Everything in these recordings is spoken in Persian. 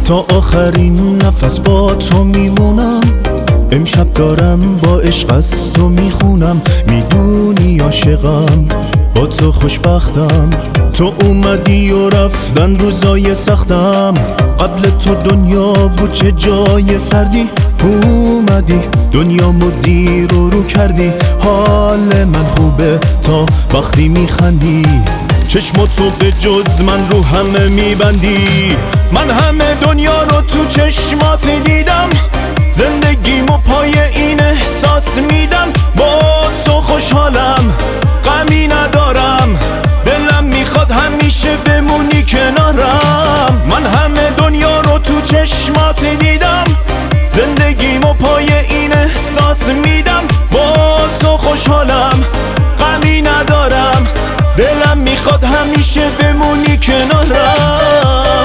تا آخرین نفس با تو میمونم. امشب دارم با عشق از تو میخونم، میدونی عاشقم با تو خوشبختم. تو اومدی و رفتن روزای سختم، قبل تو دنیا بود چه جای سردی. اومدی دنیامو زیر و رو کردی، حال من خوبه تا وقتی میخندی. چشماتو به جز من رو همه میبندی، من همه دنیا رو تو چشمات دیدم. زندگیمو پای این احساس میدم، با تو خوشحالم غمی ندارم. دلم میخواد همیشه بمونی کنارم، من همه دنیا رو تو چشمات دیدم. زندگیمو پای این احساس میدم، با تو خوشحالم غمی ندارم. دلم میخواد همیشه بمونی کنارم.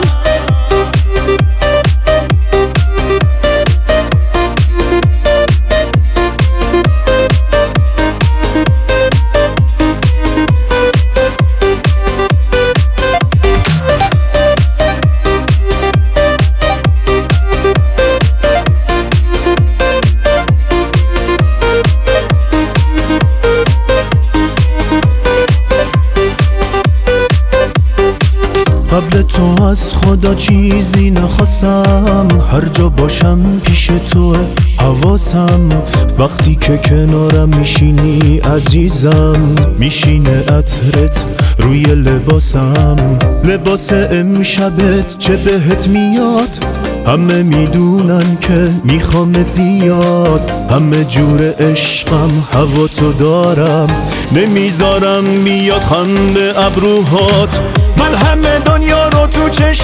قبل تو از خدا چیزی نخواستم، هر جا باشم پیش تو حواسم. وقتی که کنارم میشینی عزیزم، میشینه عطرت روی لباسم. لباس امشبت چه بهت میاد، همه میدونن که میخوامت زیاد. همه جور عشقم هوا تو دارم، نمیذارم میاد خنده ابروهات. من همه دنیا رو تو چشم